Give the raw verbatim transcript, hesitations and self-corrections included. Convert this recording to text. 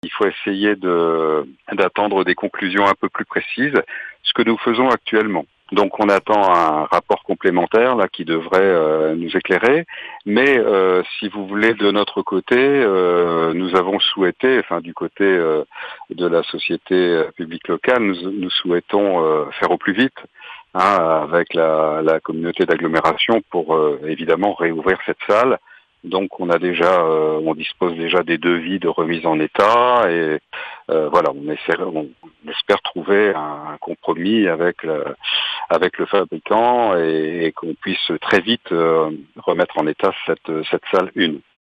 Il faut essayer de d'attendre des conclusions un peu plus précises, ce que nous faisons actuellement. Donc on attend un rapport complémentaire là qui devrait euh, nous éclairer, mais euh, si vous voulez, de notre côté, euh, nous avons souhaité, enfin du côté euh, de la société publique locale, nous, nous souhaitons euh, faire au plus vite hein, avec la, la communauté d'agglomération pour euh, évidemment réouvrir cette salle. Donc on a déjà, euh, on dispose déjà des devis de remise en état et euh, voilà, on, essaie, on espère trouver un, un compromis avec le, avec le fabricant et, et qu'on puisse très vite euh, remettre en état cette, cette salle une.